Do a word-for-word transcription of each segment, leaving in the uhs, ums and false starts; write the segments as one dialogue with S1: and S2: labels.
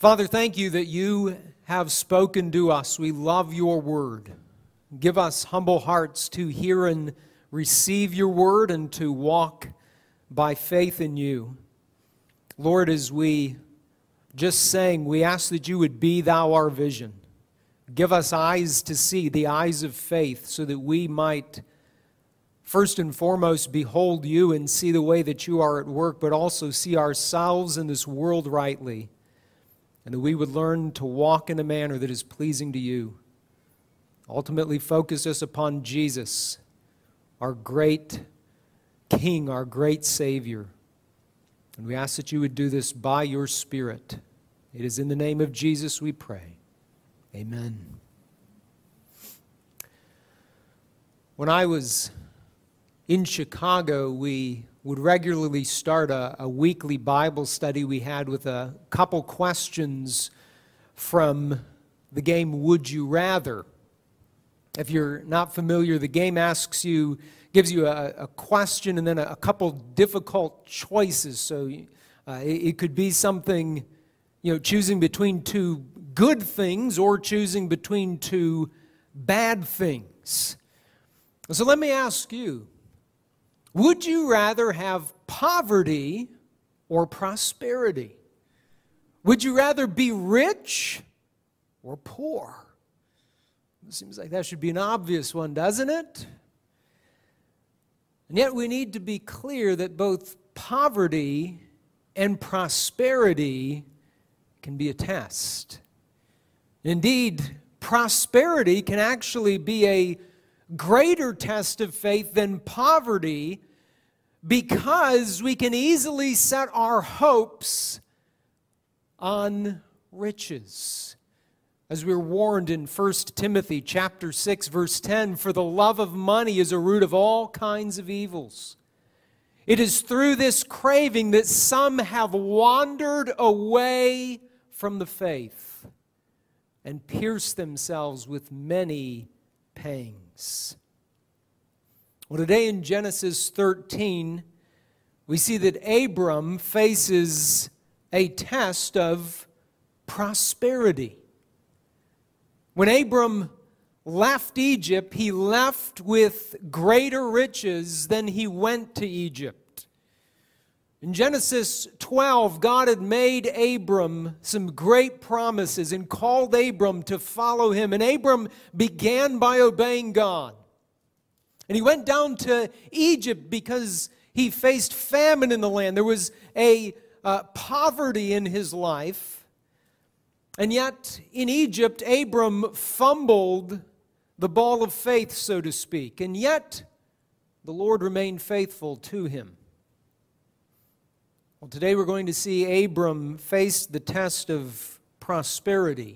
S1: Father, thank you that you have spoken to us. We love your word. Give us humble hearts to hear and receive your word and to walk by faith in you. Lord, as we just sang, we ask that you would be thou our vision. Give us eyes to see, the eyes of faith, so that we might first and foremost behold you and see the way that you are at work, but also see ourselves in this world rightly, and that we would learn to walk in a manner that is pleasing to you. Ultimately focus us upon Jesus, our great King, our great Savior. And we ask that you would do this by your Spirit. It is in the name of Jesus we pray. Amen. When I was in Chicago, we would regularly start a, a weekly Bible study we had with a couple questions from the game Would You Rather. If you're not familiar, the game asks you, gives you a, a question and then a, a couple difficult choices. So uh, it, it could be something, you know, choosing between two good things or choosing between two bad things. So let me ask you, would you rather have poverty or prosperity? Would you rather be rich or poor? It seems like that should be an obvious one, doesn't it? And yet we need to be clear that both poverty and prosperity can be a test. Indeed, prosperity can actually be a greater test of faith than poverty, because we can easily set our hopes on riches. As we're warned in First Timothy chapter six, verse ten, for the love of money is a root of all kinds of evils. It is through this craving that some have wandered away from the faith and pierced themselves with many pangs. Well, today in Genesis thirteen, we see that Abram faces a test of prosperity. When Abram left Egypt, he left with greater riches than he went to Egypt. In Genesis twelve, God had made Abram some great promises and called Abram to follow him. And Abram began by obeying God. And he went down to Egypt because he faced famine in the land. There was a uh, poverty in his life. And yet, in Egypt, Abram fumbled the ball of faith, so to speak. And yet, the Lord remained faithful to him. Well, today we're going to see Abram face the test of prosperity.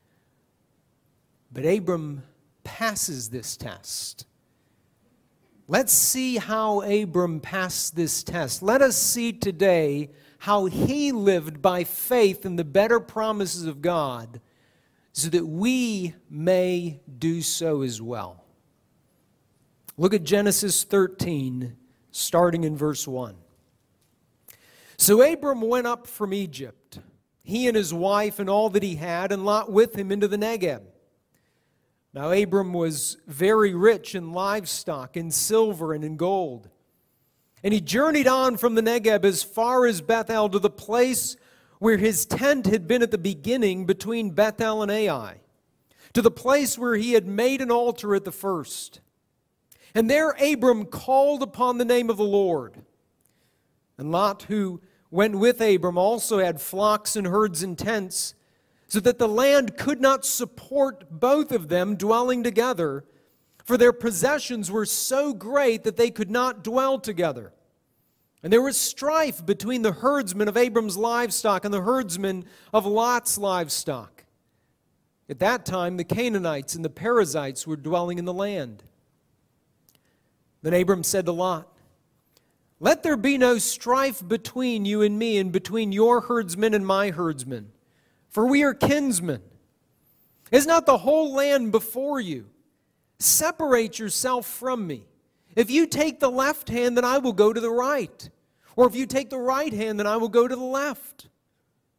S1: But Abram passes this test. Let's see how Abram passed this test. Let us see today how he lived by faith in the better promises of God, so that we may do so as well. Look at Genesis thirteen, starting in verse one. So Abram went up from Egypt, he and his wife and all that he had, and Lot with him into the Negeb. Now Abram was very rich in livestock, in silver, and in gold. And he journeyed on from the Negeb as far as Bethel, to the place where his tent had been at the beginning between Bethel and Ai, to the place where he had made an altar at the first. And there Abram called upon the name of the Lord. And Lot, who went with Abram, also had flocks and herds and tents, so that the land could not support both of them dwelling together, for their possessions were so great that they could not dwell together. And there was strife between the herdsmen of Abram's livestock and the herdsmen of Lot's livestock. At that time, the Canaanites and the Perizzites were dwelling in the land. Then Abram said to Lot, "Let there be no strife between you and me, and between your herdsmen and my herdsmen, for we are kinsmen. Is not the whole land before you? Separate yourself from me. If you take the left hand, then I will go to the right. Or if you take the right hand, then I will go to the left."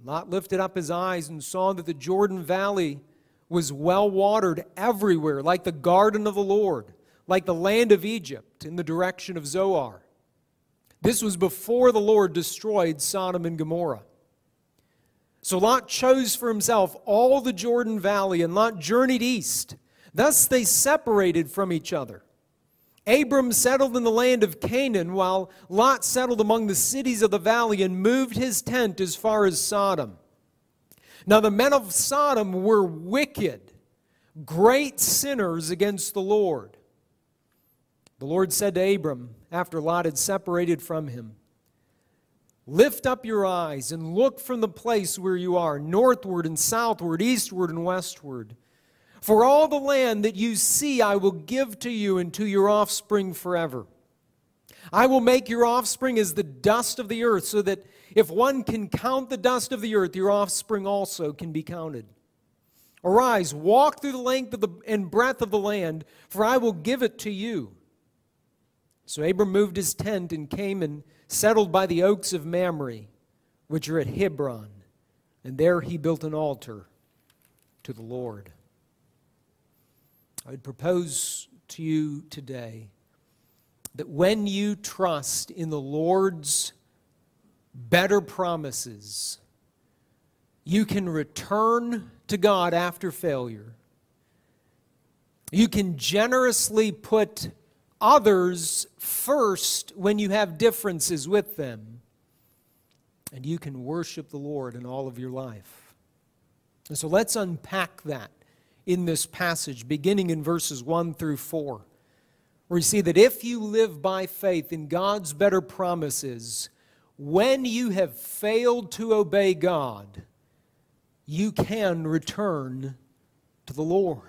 S1: Lot lifted up his eyes and saw that the Jordan Valley was well watered everywhere, like the garden of the Lord, like the land of Egypt in the direction of Zoar. This was before the Lord destroyed Sodom and Gomorrah. So Lot chose for himself all the Jordan Valley, and Lot journeyed east. Thus they separated from each other. Abram settled in the land of Canaan, while Lot settled among the cities of the valley and moved his tent as far as Sodom. Now the men of Sodom were wicked, great sinners against the Lord. The Lord said to Abram, after Lot had separated from him, "Lift up your eyes and look from the place where you are, northward and southward, eastward and westward. For all the land that you see I will give to you and to your offspring forever. I will make your offspring as the dust of the earth, so that if one can count the dust of the earth, your offspring also can be counted. Arise, walk through the length of the, and breadth of the land, for I will give it to you." So Abram moved his tent and came and settled by the oaks of Mamre, which are at Hebron, and there he built an altar to the Lord. I would propose to you today that when you trust in the Lord's better promises, you can return to God after failure. You can generously put others first when you have differences with them. And you can worship the Lord in all of your life. And so let's unpack that in this passage, beginning in verses one through four, where you see that if you live by faith in God's better promises, when you have failed to obey God, you can return to the Lord.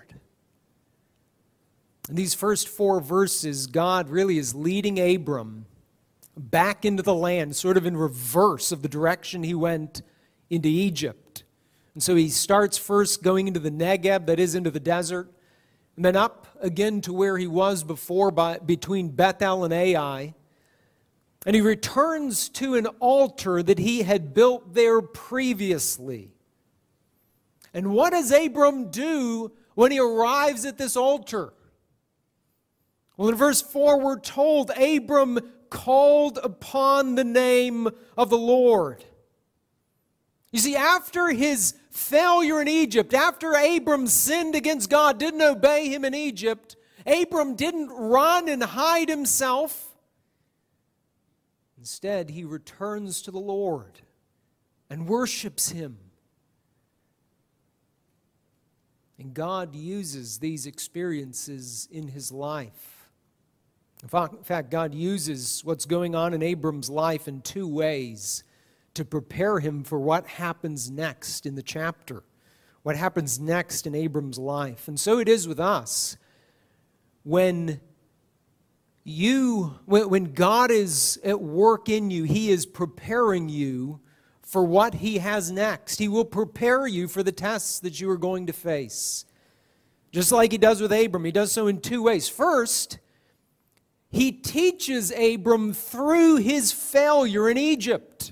S1: In these first four verses, God really is leading Abram back into the land, sort of in reverse of the direction he went into Egypt. And so he starts first going into the Negeb, that is into the desert, and then up again to where he was before, by, between Bethel and Ai. And he returns to an altar that he had built there previously. And what does Abram do when he arrives at this altar? Well, in verse four, we're told Abram called upon the name of the Lord. You see, after his failure in Egypt, after Abram sinned against God, didn't obey him in Egypt, Abram didn't run and hide himself. Instead, he returns to the Lord and worships him. And God uses these experiences in his life. In fact, God uses what's going on in Abram's life in two ways to prepare him for what happens next in the chapter, what happens next in Abram's life. And so it is with us. When you, when God is at work in you, He is preparing you for what He has next. He will prepare you for the tests that you are going to face. Just like He does with Abram, He does so in two ways. First, He teaches Abram through his failure in Egypt.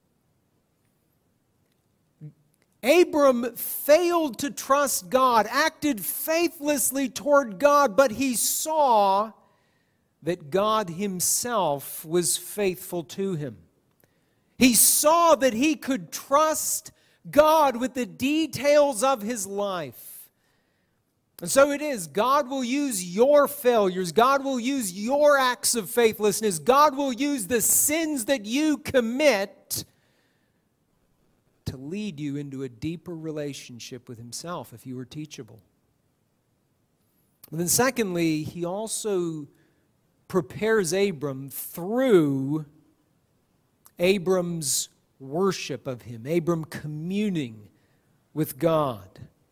S1: Abram failed to trust God, acted faithlessly toward God, but he saw that God Himself was faithful to him. He saw that he could trust God with the details of his life. And so it is, God will use your failures, God will use your acts of faithlessness, God will use the sins that you commit to lead you into a deeper relationship with Himself if you are teachable. And then secondly, He also prepares Abram through Abram's worship of Him, Abram communing with God.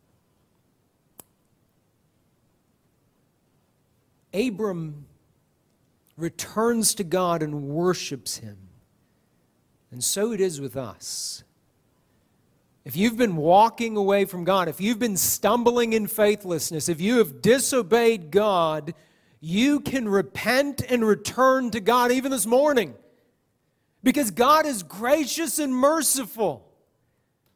S1: Abram returns to God and worships Him. And so it is with us. If you've been walking away from God, if you've been stumbling in faithlessness, if you have disobeyed God, you can repent and return to God even this morning. Because God is gracious and merciful.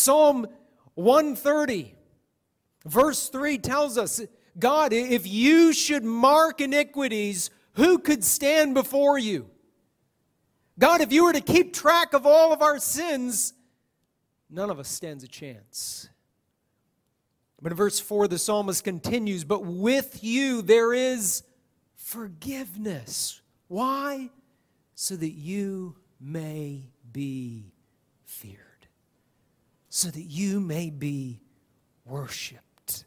S1: Psalm one thirty, verse three tells us, God, if you should mark iniquities, who could stand before you? God, if you were to keep track of all of our sins, none of us stands a chance. But in verse four, the psalmist continues, but with you there is forgiveness. Why? So that you may be feared. So that you may be worshiped.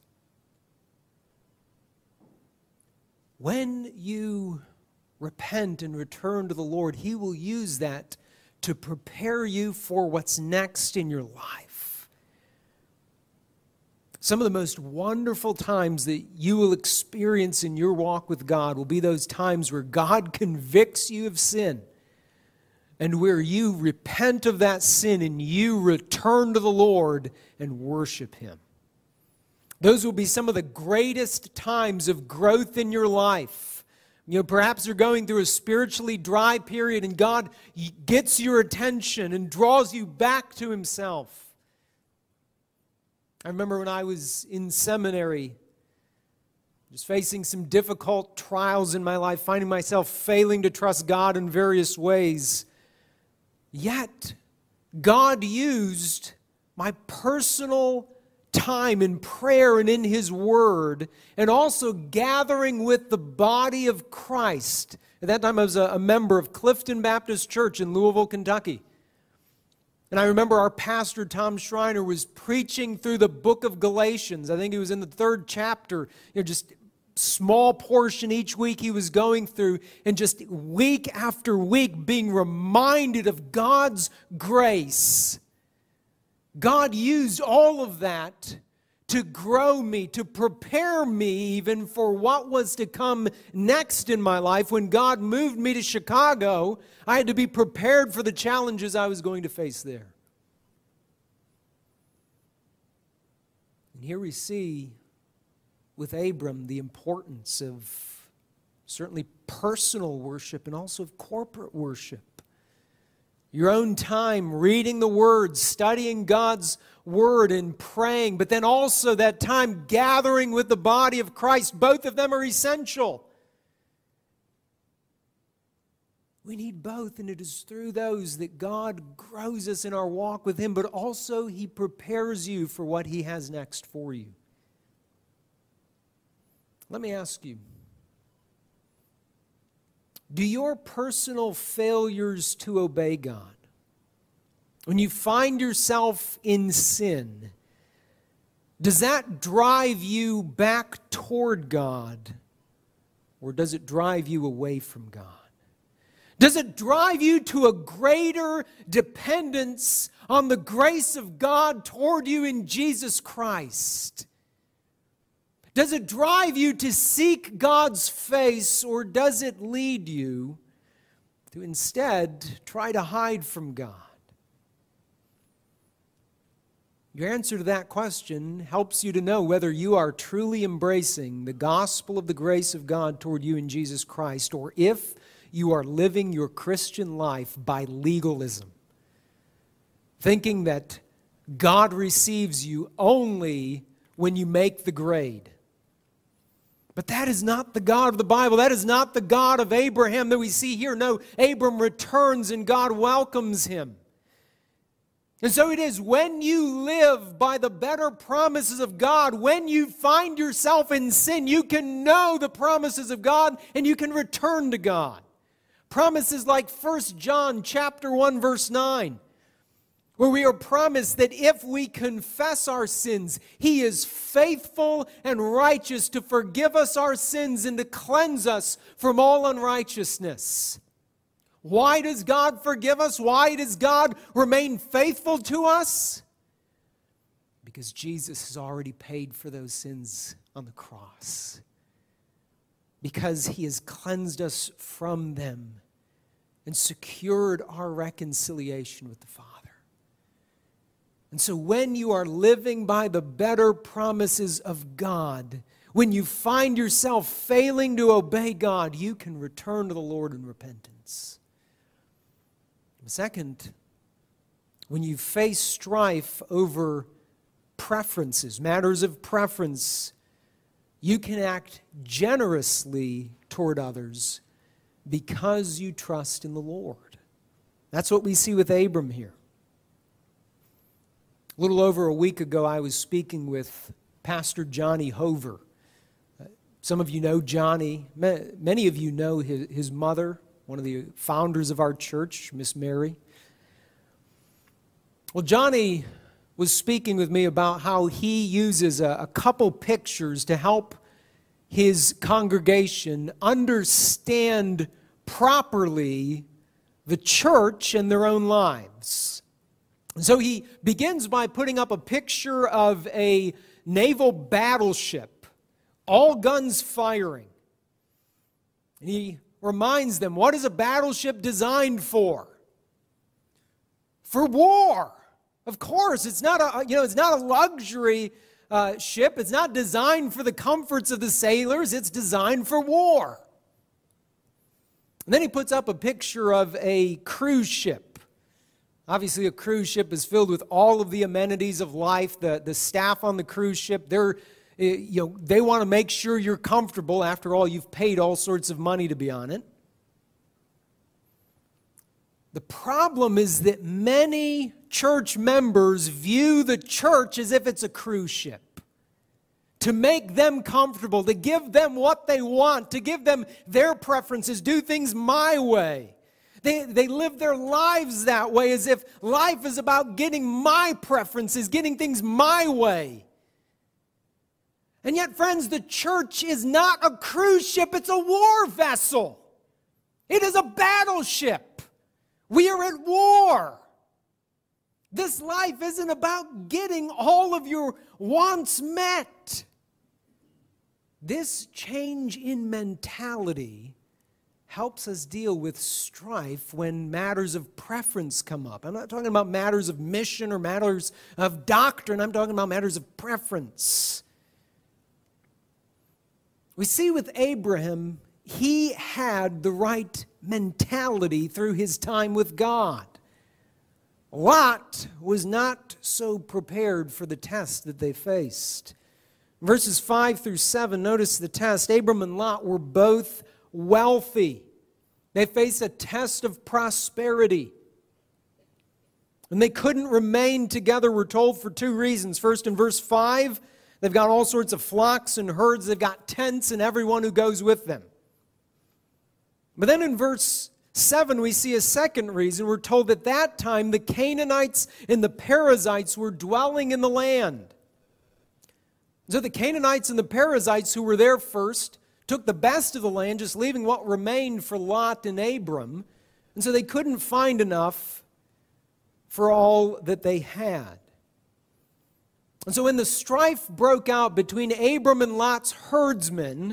S1: When you repent and return to the Lord, He will use that to prepare you for what's next in your life. Some of the most wonderful times that you will experience in your walk with God will be those times where God convicts you of sin and where you repent of that sin and you return to the Lord and worship Him. Those will be some of the greatest times of growth in your life. You know, perhaps you're going through a spiritually dry period and God gets your attention and draws you back to Himself. I remember when I was in seminary, just facing some difficult trials in my life, finding myself failing to trust God in various ways. Yet, God used my personal time in prayer and in His Word, and also gathering with the body of Christ. At that time, I was a member of Clifton Baptist Church in Louisville, Kentucky. And I remember our pastor, Tom Schreiner, was preaching through the book of Galatians. I think he was in the third chapter. You know, just small portion each week he was going through, and just week after week being reminded of God's grace. God used all of that to grow me, to prepare me even for what was to come next in my life. When God moved me to Chicago, I had to be prepared for the challenges I was going to face there. And here we see with Abram the importance of certainly personal worship and also of corporate worship. Your own time reading the Word, studying God's Word and praying, but then also that time gathering with the body of Christ. Both of them are essential. We need both, and it is through those that God grows us in our walk with Him, but also He prepares you for what He has next for you. Let me ask you, do your personal failures to obey God, when you find yourself in sin, does that drive you back toward God, or does it drive you away from God? Does it drive you to a greater dependence on the grace of God toward you in Jesus Christ? Does it drive you to seek God's face, or does it lead you to instead try to hide from God? Your answer to that question helps you to know whether you are truly embracing the gospel of the grace of God toward you in Jesus Christ, or if you are living your Christian life by legalism, thinking that God receives you only when you make the grade. But that is not the God of the Bible. That is not the God of Abraham that we see here. No, Abram returns and God welcomes him. And so it is when you live by the better promises of God, when you find yourself in sin, you can know the promises of God and you can return to God. Promises like First John chapter one verse nine, where we are promised that if we confess our sins, He is faithful and righteous to forgive us our sins and to cleanse us from all unrighteousness. Why does God forgive us? Why does God remain faithful to us? Because Jesus has already paid for those sins on the cross. Because He has cleansed us from them and secured our reconciliation with the Father. And so when you are living by the better promises of God, when you find yourself failing to obey God, you can return to the Lord in repentance. Second, when you face strife over preferences, matters of preference, you can act generously toward others because you trust in the Lord. That's what we see with Abram here. A little over a week ago, I was speaking with Pastor Johnny Hover. Some of you know Johnny. Many of you know his, his mother, one of the founders of our church, Miss Mary. Well, Johnny was speaking with me about how he uses a, a couple pictures to help his congregation understand properly the church and their own lives. And so he begins by putting up a picture of a naval battleship, all guns firing. And he reminds them, what is a battleship designed for? For war. Of course, it's not a, you know, it's not a luxury uh, ship. It's not designed for the comforts of the sailors. It's designed for war. And then he puts up a picture of a cruise ship. Obviously, a cruise ship is filled with all of the amenities of life. The, the staff on the cruise ship, they're, you know, they want to make sure you're comfortable. After all, you've paid all sorts of money to be on it. The problem is that many church members view the church as if it's a cruise ship. To make them comfortable, to give them what they want, to give them their preferences, do things my way. They, they live their lives that way as if life is about getting my preferences, getting things my way. And yet, friends, the church is not a cruise ship, it's a war vessel. It is a battleship. We are at war. This life isn't about getting all of your wants met. This change in mentality helps us deal with strife when matters of preference come up. I'm not talking about matters of mission or matters of doctrine. I'm talking about matters of preference. We see with Abraham, he had the right mentality through his time with God. Lot was not so prepared for the test that they faced. Verses five through seven, notice the test. Abram and Lot were both wealthy. They faced a test of prosperity. And they couldn't remain together, we're told, for two reasons. First, in verse five, they've got all sorts of flocks and herds. They've got tents and everyone who goes with them. But then in verse seven, we see a second reason. We're told that at that time the Canaanites and the Perizzites were dwelling in the land. So the Canaanites and the Perizzites who were there first took the best of the land, just leaving what remained for Lot and Abram. And so they couldn't find enough for all that they had. And so when the strife broke out between Abram and Lot's herdsmen,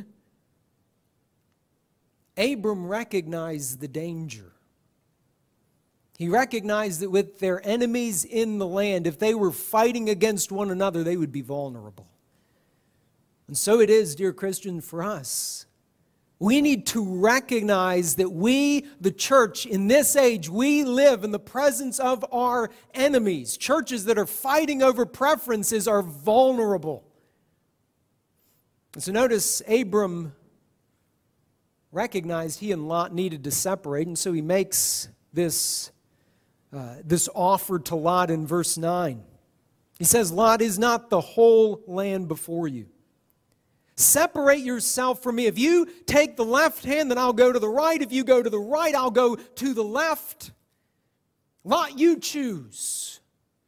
S1: Abram recognized the danger. He recognized that with their enemies in the land, if they were fighting against one another, they would be vulnerable. And so it is, dear Christian, for us. We need to recognize that we, the church, in this age, we live in the presence of our enemies. Churches that are fighting over preferences are vulnerable. And so notice Abram recognized he and Lot needed to separate, and so he makes this, uh, this offer to Lot in verse nine. He says, Lot, is not the whole land before you? Separate yourself from me. If you take the left hand, then I'll go to the right. If you go to the right, I'll go to the left. Lot, you choose.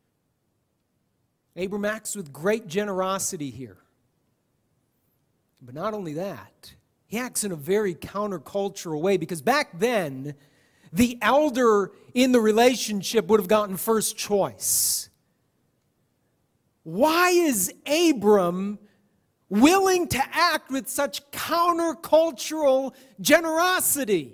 S1: Abram acts with great generosity here. But not only that, he acts in a very countercultural way, because back then, the elder in the relationship would have gotten first choice. Why is Abram willing to act with such countercultural generosity?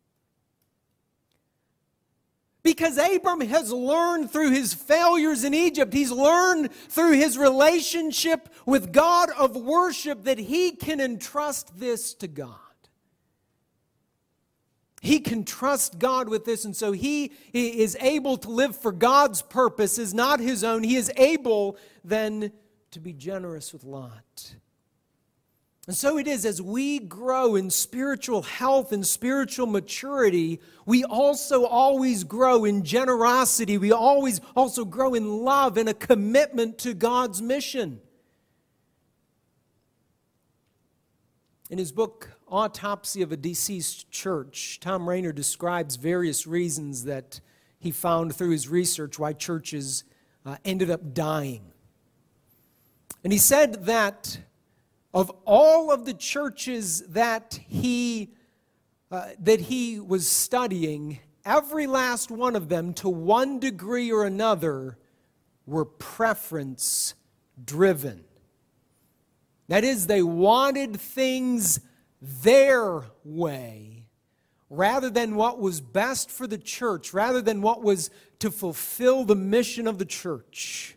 S1: Because Abram has learned through his failures in Egypt, he's learned through his relationship with God of worship that he can entrust this to God. He can trust God with this, and so he is able to live for God's purposes, not his own. He is able then to be generous with Lot. And so it is, as we grow in spiritual health and spiritual maturity, we also always grow in generosity. We always also grow in love and a commitment to God's mission. In his book, Autopsy of a Deceased Church, Thom Rainer describes various reasons that he found through his research why churches uh, ended up dying. And he said that of all of the churches that he, uh, that he was studying, every last one of them, to one degree or another, were preference-driven. That is, they wanted things their way, rather than what was best for the church, rather than what was to fulfill the mission of the church.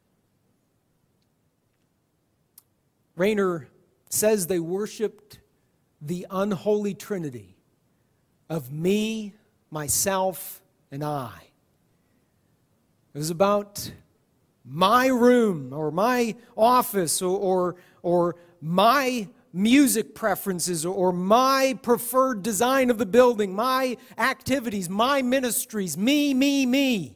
S1: Rainer says they worshiped the unholy trinity of me, myself, and I. It was about my room or my office or, or, or my music preferences or my preferred design of the building, my activities, my ministries, me, me, me.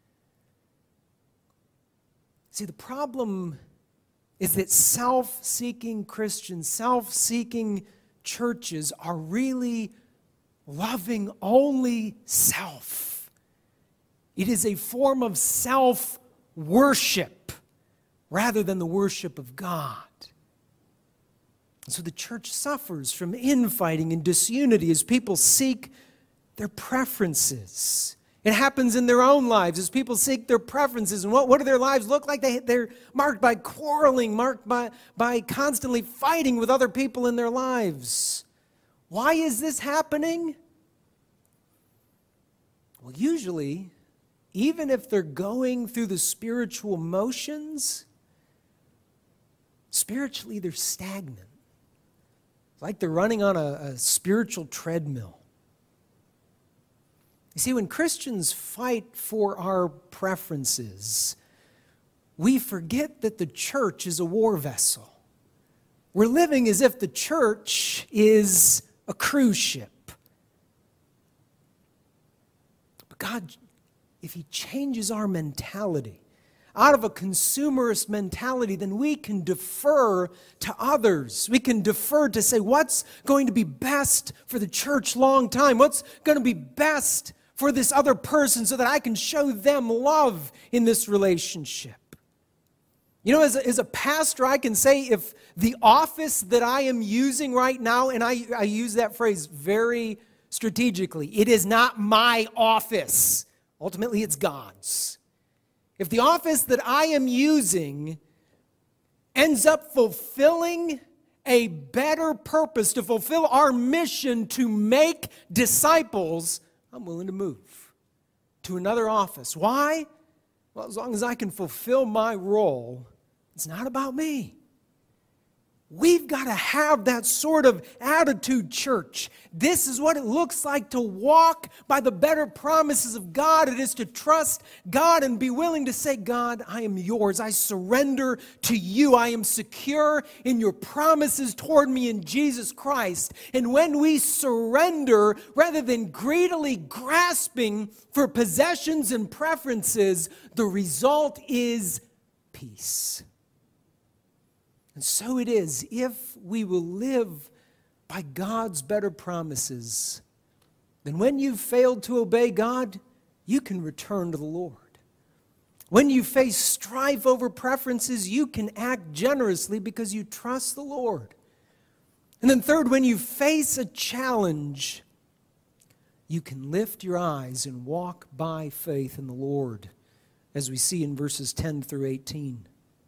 S1: See, the problem is that self-seeking Christians, self-seeking churches are really loving only self. It is a form of self-worship rather than the worship of God. And so the church suffers from infighting and disunity as people seek their preferences. It happens in their own lives as people seek their preferences. And what, what do their lives look like? They, they're marked by quarreling, marked by, by constantly fighting with other people in their lives. Why is this happening? Well, usually, even if they're going through the spiritual motions, spiritually they're stagnant. It's like they're running on a, a spiritual treadmill. You see, when Christians fight for our preferences, we forget that the church is a war vessel. We're living as if the church is a cruise ship. But God, if He changes our mentality out of a consumerist mentality, then we can defer to others. We can defer to say, what's going to be best for the church long time? What's going to be best for this other person so that I can show them love in this relationship? You know, as a, as a pastor, I can say if the office that I am using right now, and I, I use that phrase very strategically, it is not my office. Ultimately, it's God's. If the office that I am using ends up fulfilling a better purpose, to fulfill our mission to make disciples, I'm willing to move to another office. Why? Well, as long as I can fulfill my role, it's not about me. We've got to have that sort of attitude, church. This is what it looks like to walk by the better promises of God. It is to trust God and be willing to say, God, I am yours. I surrender to you. I am secure in your promises toward me in Jesus Christ. And when we surrender, rather than greedily grasping for possessions and preferences, the result is peace. And so it is, if we will live by God's better promises, then when you've failed to obey God, you can return to the Lord. When you face strife over preferences, you can act generously because you trust the Lord. And then third, when you face a challenge, you can lift your eyes and walk by faith in the Lord, as we see in verses ten through eighteen.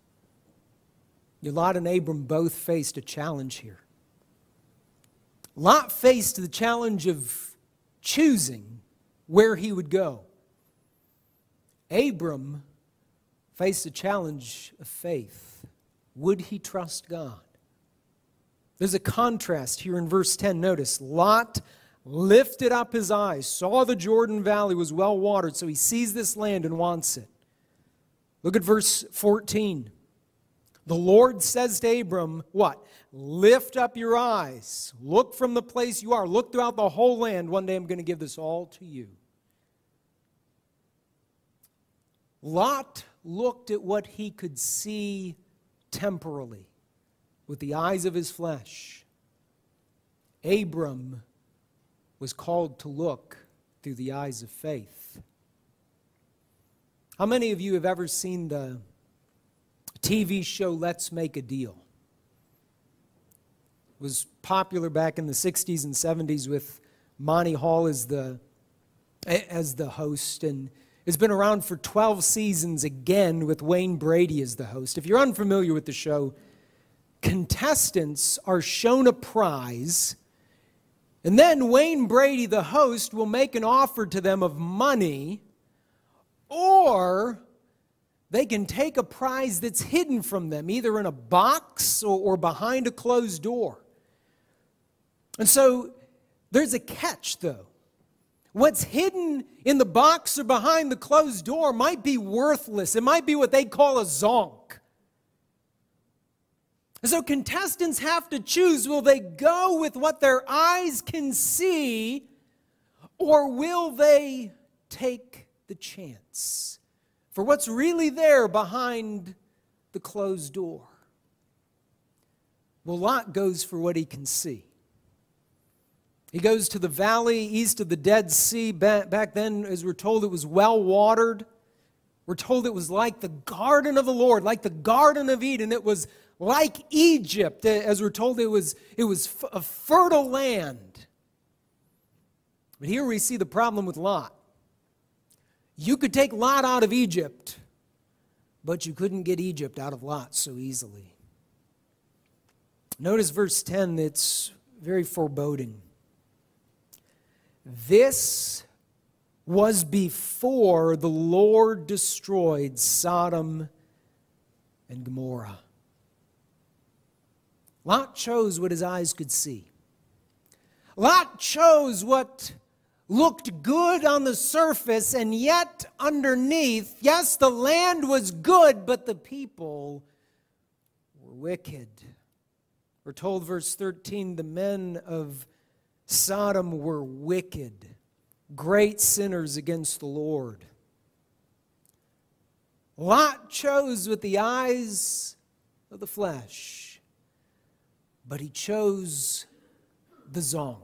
S1: Lot and Abram both faced a challenge here. Lot faced the challenge of choosing where he would go. Abram faced the challenge of faith. Would he trust God? There's a contrast here in verse ten. Notice, Lot lifted up his eyes, saw the Jordan Valley was well watered, so he sees this land and wants it. Look at verse fourteen. The Lord says to Abram, what? Lift up your eyes. Look from the place you are. Look throughout the whole land. One day I'm going to give this all to you. Lot looked at what he could see temporally with the eyes of his flesh. Abram was called to look through the eyes of faith. How many of you have ever seen the T V show Let's Make a Deal? It was popular back in the sixties and seventies with Monty Hall as the, as the host, and it's been around for twelve seasons again with Wayne Brady as the host. If you're unfamiliar with the show, contestants are shown a prize, and then Wayne Brady, the host, will make an offer to them of money, or they can take a prize that's hidden from them, either in a box or, or behind a closed door. And so there's a catch, though. What's hidden in the box or behind the closed door might be worthless. It might be what they call a zonk. And so contestants have to choose, will they go with what their eyes can see, or will they take the chance for what's really there behind the closed door? Well, Lot goes for what he can see. He goes to the valley east of the Dead Sea. Back then, as we're told, it was well watered. We're told it was like the garden of the Lord, like the Garden of Eden. It was like Egypt. As we're told, it was, it was a fertile land. But here we see the problem with Lot. You could take Lot out of Egypt, but you couldn't get Egypt out of Lot so easily. Notice verse ten, it's very foreboding. This was before the Lord destroyed Sodom and Gomorrah. Lot chose what his eyes could see. Lot chose what looked good on the surface, and yet underneath, yes, the land was good, but the people were wicked. We're told, verse thirteen, the men of Sodom were wicked, great sinners against the Lord. Lot chose with the eyes of the flesh, but he chose the zonk.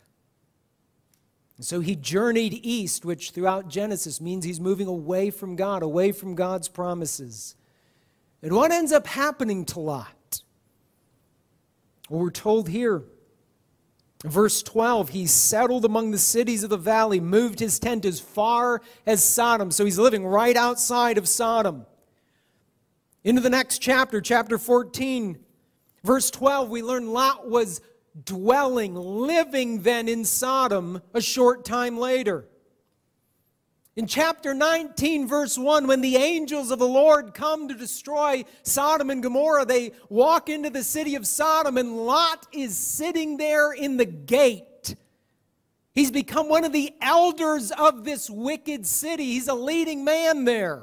S1: And so he journeyed east, which throughout Genesis means he's moving away from God, away from God's promises. And what ends up happening to Lot? Well, we're told here, verse twelve, he settled among the cities of the valley, moved his tent as far as Sodom. So he's living right outside of Sodom. Into the next chapter, chapter fourteen, verse twelve, we learn Lot was dwelling, living then in Sodom a short time later. In chapter nineteen, verse one, when the angels of the Lord come to destroy Sodom and Gomorrah, they walk into the city of Sodom, and Lot is sitting there in the gate. He's become one of the elders of this wicked city. He's a leading man there.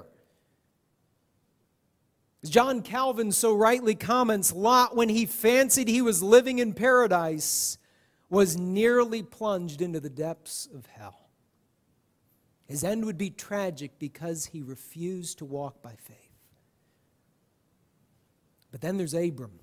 S1: As John Calvin so rightly comments, Lot, when he fancied he was living in paradise, was nearly plunged into the depths of hell. His end would be tragic because he refused to walk by faith. But then there's Abram.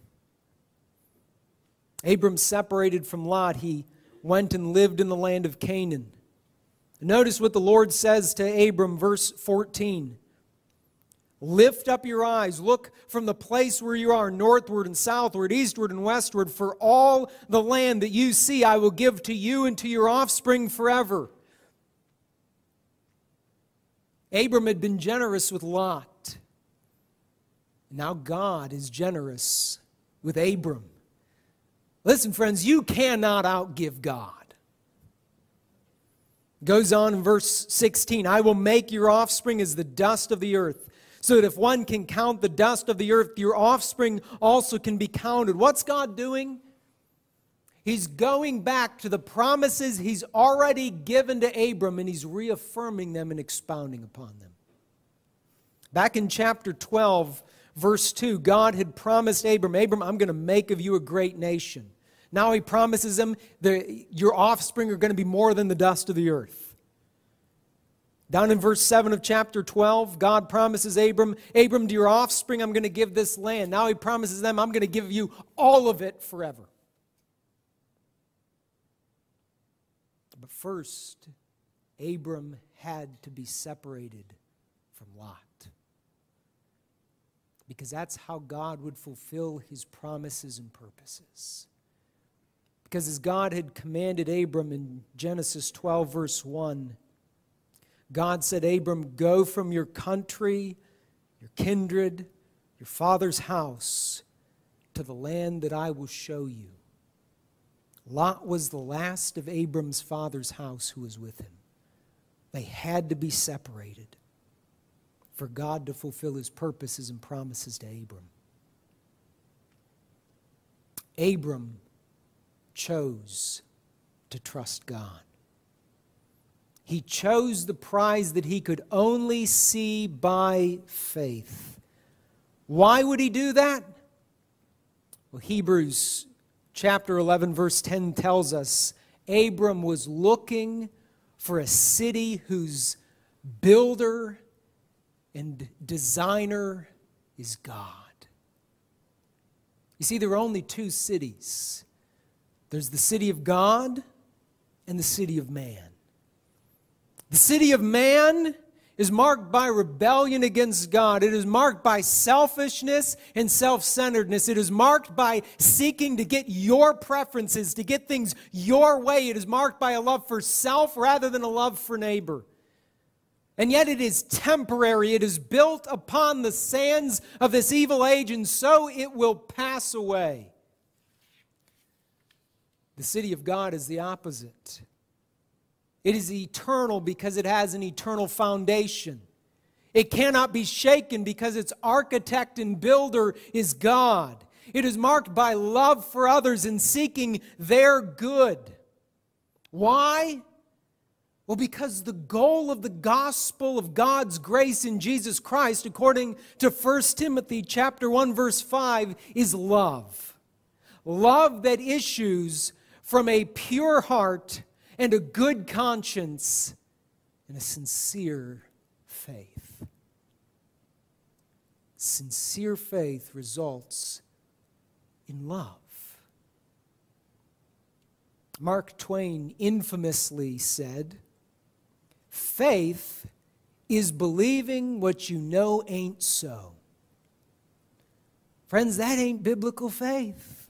S1: Abram separated from Lot. He went and lived in the land of Canaan. Notice what the Lord says to Abram, verse fourteen. Lift up your eyes, look from the place where you are, northward and southward, eastward and westward, for all the land that you see I will give to you and to your offspring forever. Abram had been generous with Lot. Now God is generous with Abram. Listen, friends, you cannot outgive God. It goes on in verse sixteen, I will make your offspring as the dust of the earth, so that if one can count the dust of the earth, your offspring also can be counted. What's God doing? He's going back to the promises he's already given to Abram, and he's reaffirming them and expounding upon them. Back in chapter twelve, verse two, God had promised Abram, Abram, I'm going to make of you a great nation. Now he promises him that your offspring are going to be more than the dust of the earth. Down in verse seven of chapter twelve, God promises Abram, Abram, to your offspring I'm going to give this land. Now he promises them, I'm going to give you all of it forever. But first, Abram had to be separated from Lot. Because that's how God would fulfill his promises and purposes. Because as God had commanded Abram in Genesis twelve, verse one, God said, Abram, go from your country, your kindred, your father's house, to the land that I will show you. Lot was the last of Abram's father's house who was with him. They had to be separated for God to fulfill his purposes and promises to Abram. Abram chose to trust God. He chose the prize that he could only see by faith. Why would he do that? Well, Hebrews chapter eleven, verse ten tells us Abram was looking for a city whose builder and designer is God. You see, there are only two cities. There's the city of God and the city of man. The city of man is marked by rebellion against God. It is marked by selfishness and self-centeredness. It is marked by seeking to get your preferences, to get things your way. It is marked by a love for self rather than a love for neighbor. And yet it is temporary. It is built upon the sands of this evil age, and so it will pass away. The city of God is the opposite. It is eternal because it has an eternal foundation. It cannot be shaken because its architect and builder is God. It is marked by love for others and seeking their good. Why? Well, because the goal of the gospel of God's grace in Jesus Christ, according to First Timothy chapter one, verse five, is love. Love that issues from a pure heart and a good conscience and a sincere faith. Sincere faith results in love. Mark Twain infamously said, faith is believing what you know ain't so. Friends, that ain't biblical faith.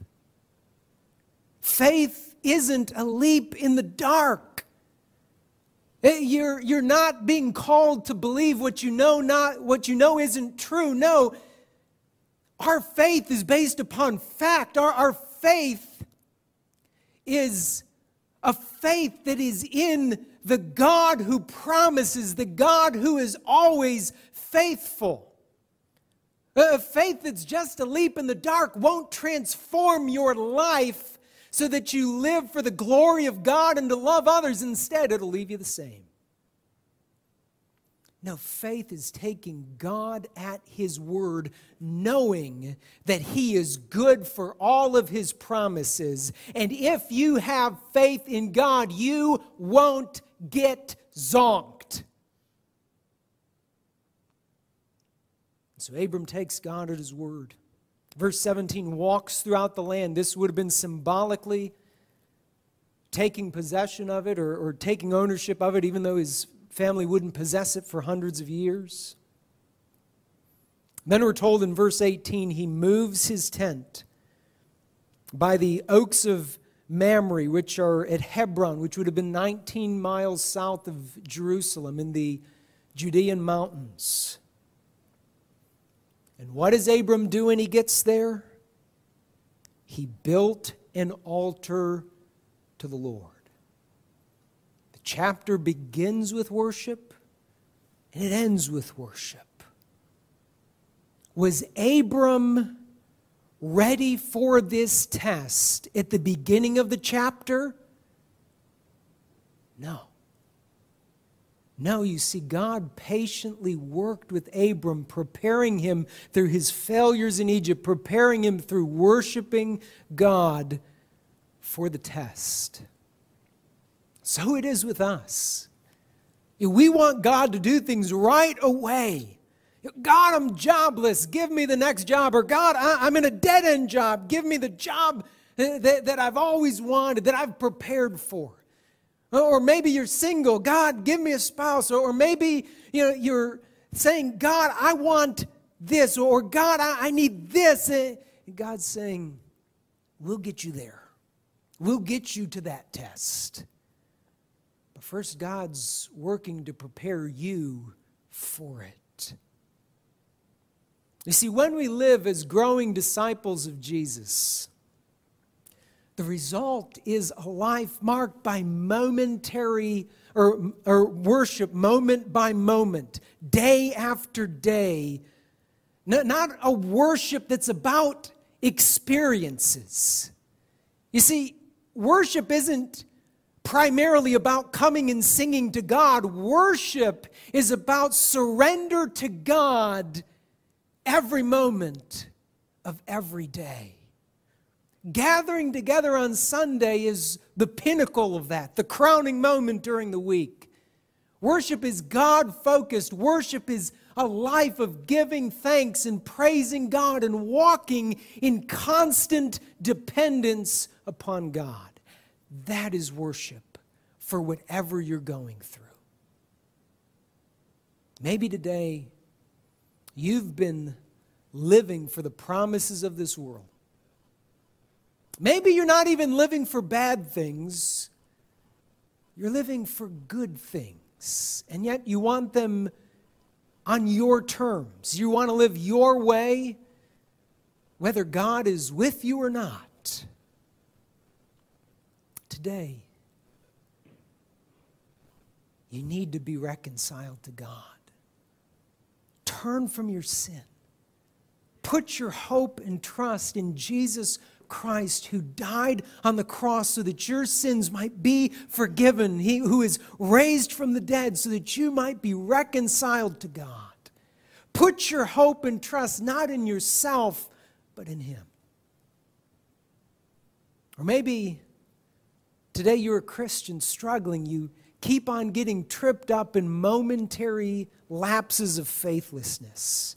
S1: Faith isn't a leap in the dark. You're, you're not being called to believe what you know not what you know isn't true. No, our faith is based upon fact. Our, our faith is a faith that is in the God who promises, the God who is always faithful. A faith that's just a leap in the dark won't transform your life so that you live for the glory of God and to love others. Instead, it'll leave you the same. No, faith is taking God at His word, knowing that He is good for all of His promises. And if you have faith in God, you won't get zonked. So Abram takes God at His word. Verse seventeen, walks throughout the land. This would have been symbolically taking possession of it or, or taking ownership of it, even though his family wouldn't possess it for hundreds of years. Then we're told in verse eighteen, he moves his tent by the oaks of Mamre, which are at Hebron, which would have been nineteen miles south of Jerusalem in the Judean mountains. And what does Abram do when he gets there? He built an altar to the Lord. The chapter begins with worship and it ends with worship. Was Abram ready for this test at the beginning of the chapter? No. No, you see, God patiently worked with Abram, preparing him through his failures in Egypt, preparing him through worshiping God for the test. So it is with us. If we want God to do things right away, God, I'm jobless, give me the next job. Or God, I'm in a dead-end job, give me the job that, that I've always wanted, that I've prepared for. Or maybe you're single, God, give me a spouse. Or maybe you know, you're saying, God, I want this. Or God, I, I need this. And God's saying, we'll get you there. We'll get you to that test. But first, God's working to prepare you for it. You see, when we live as growing disciples of Jesus, the result is a life marked by momentary or, or worship moment by moment, day after day. Not, not a worship that's about experiences. You see, worship isn't primarily about coming and singing to God. Worship is about surrender to God every moment of every day. Gathering together on Sunday is the pinnacle of that, the crowning moment during the week. Worship is God-focused. Worship is a life of giving thanks and praising God and walking in constant dependence upon God. That is worship for whatever you're going through. Maybe today you've been living for the promises of this world. Maybe you're not even living for bad things. You're living for good things. And yet you want them on your terms. You want to live your way, whether God is with you or not. Today, you need to be reconciled to God. Turn from your sin. Put your hope and trust in Jesus Christ, who died on the cross so that your sins might be forgiven. He who is raised from the dead so that you might be reconciled to God. Put your hope and trust not in yourself, but in Him. Or maybe today you're a Christian struggling. You keep on getting tripped up in momentary lapses of faithlessness.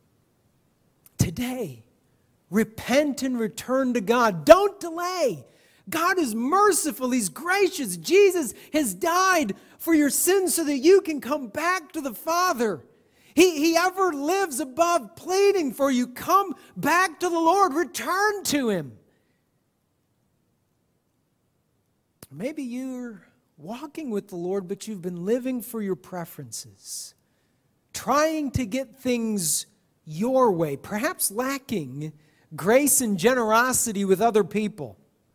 S1: Today, repent and return to God. Don't delay. God is merciful. He's gracious. Jesus has died for your sins so that you can come back to the Father. He, he ever lives above pleading for you. Come back to the Lord. Return to Him. Maybe you're walking with the Lord, but you've been living for your preferences, trying to get things your way, perhaps lacking grace and generosity with other people.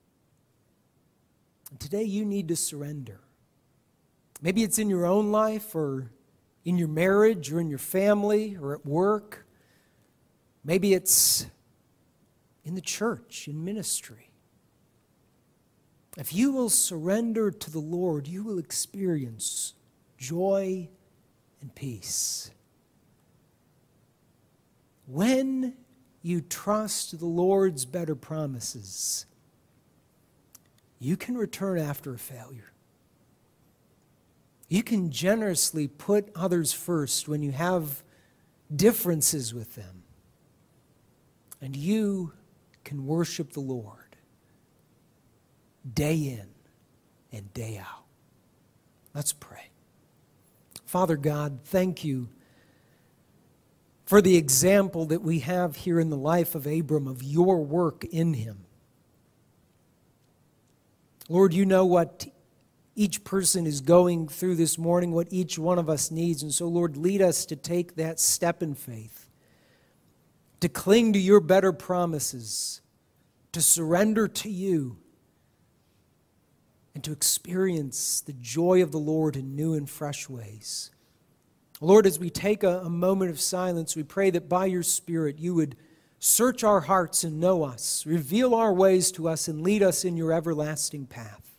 S1: And today you need to surrender. Maybe it's in your own life or in your marriage or in your family or at work. Maybe it's in the church, in ministry. If you will surrender to the Lord, you will experience joy and peace. When you trust the Lord's better promises, you can return after a failure. You can generously put others first when you have differences with them. And you can worship the Lord day in and day out. Let's pray. Father God, thank you for the example that we have here in the life of Abram, of your work in him. Lord, you know what each person is going through this morning, what each one of us needs. And so, Lord, lead us to take that step in faith, to cling to your better promises, to surrender to you, and to experience the joy of the Lord in new and fresh ways. Lord, as we take a, a moment of silence, we pray that by your Spirit you would Search our hearts and know us. Reveal our ways to us and lead us in your everlasting path.